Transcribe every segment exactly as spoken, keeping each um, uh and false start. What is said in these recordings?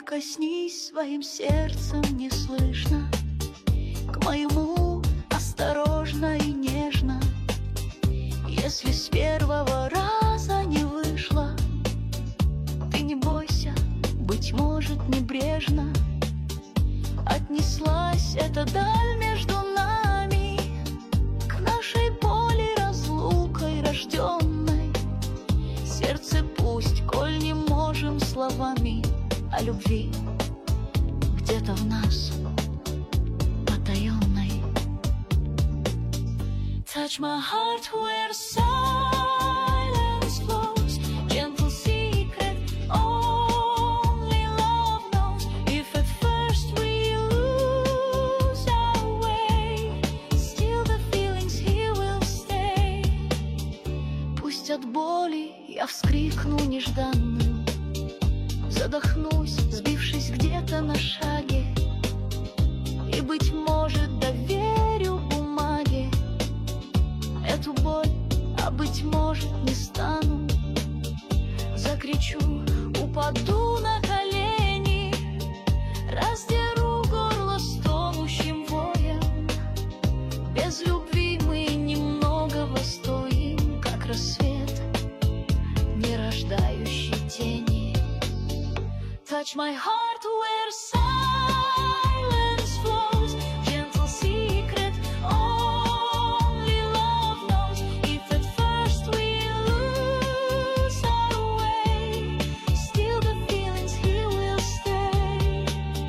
Прикоснись своим сердцем неслышно к моему, осторожно и нежно. Если с первого раза не вышло, ты не бойся, быть может, небрежно отнеслась эта даль между нами к нашей боли разлукой рожденной. Сердце пусть, коль не можем словами о любви, где-то в нас потаенной. Touch my heart where silence flows, gentle secret only love knows. If at first we lose our way, still the feelings here will stay. Пусть от боли я вскрикну нежданную, задохнусь, сбившись где-то на шаге, и, быть может, доверю бумаге эту боль, а, быть может, не стану. Закричу, упаду на колени, раздеру горло стонущим воем. Без любви мы немного востоим, как рассвет, не рождающий тени. Touch my heart where silence flows, gentle secret only love knows. If at first we lose our way, still the feelings here will stay.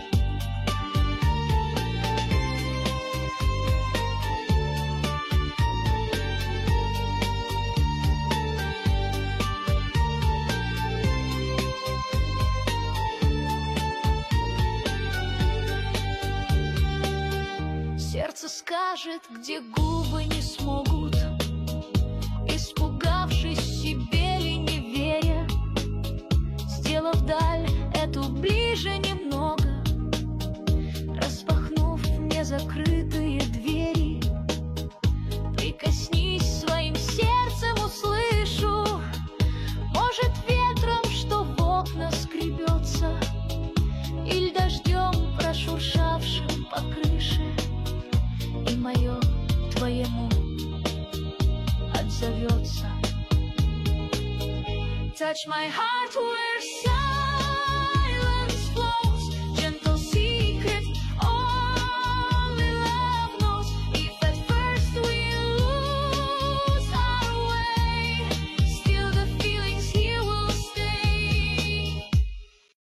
Сердце скажет, где губы не смогут, испугавшись себе ли не веря, сделав даль эту ближе немного, распахнув незакрытые двери. Прикоснись своим сердцем, услышу, может, ветром, что в окна скребется, или дождем, прошуршавшим по крыше, и мое твоему отзовется. Touch my heart where